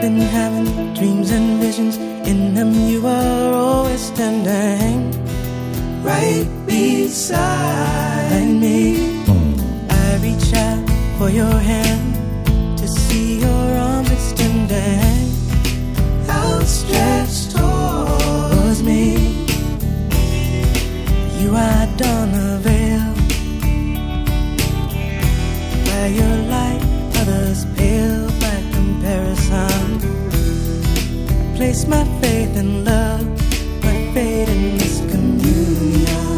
been having dreams and visions. In them you are always standing right beside me. I reach out for your hand to see your arms extending, outstretched towards me. You are dawn a veil. By your light, others pale by comparison. Place my faith in love, my fate in this communion.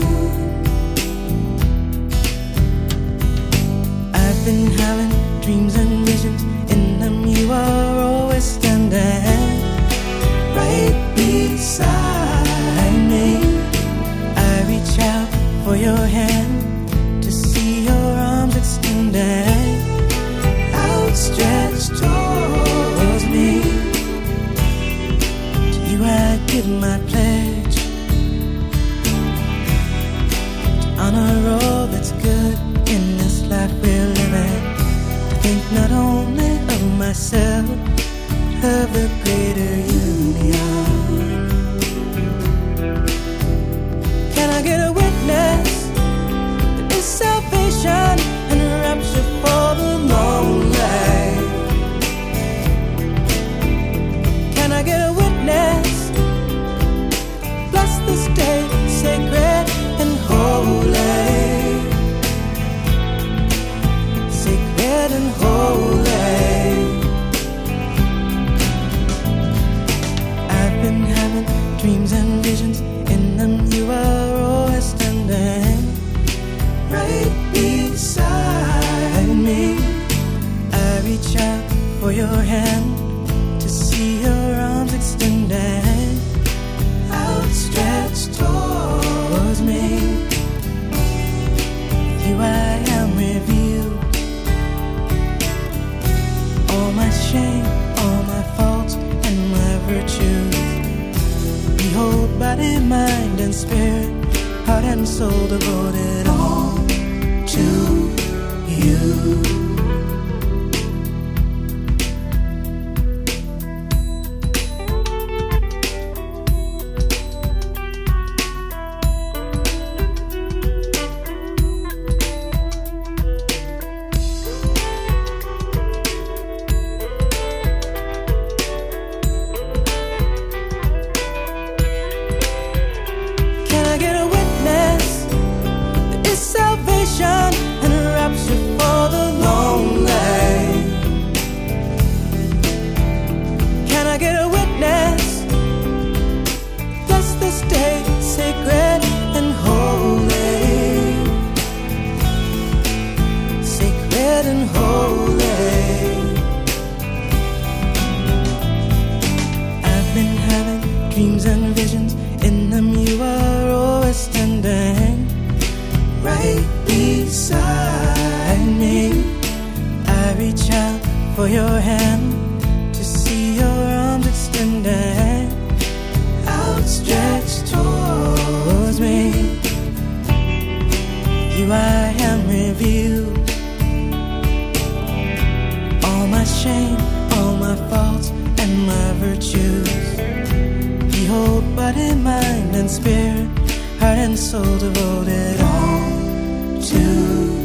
I've been having dreams and visions. In them you are always standing right beside me. I reach out for your hand to see your arms extending, outstretched towards me. To you I give my pledge to honor all that's good in this life we're living. To think not only of myself, but of the greater union. Can I get a witness? There is salvation and rapture for the lonely. Can I get a witness? Bless this day, sacred and holy. Sacred and holy. I've been having dreams and visions. In them you are always standing right beside me. I reach out for your hand to see your arms extending, outstretched towards me. With you I am revealed. All my shame, all my faults and my virtues. Behold, body, mind and spirit, heart and soul devoted all to you. Can I get a witness? There is salvation and rapture for the lonely. Can I get a witness? Bless this day, sacred and holy. Sacred and holy. I've been having dreams and visions. In them you are always standing right beside me. I reach out for your hand to see your arms extending, outstretched towards me. You I am revealed. All my shame, all my faults and my virtues. Behold, body, mind and spirit, heart and soul devoted all to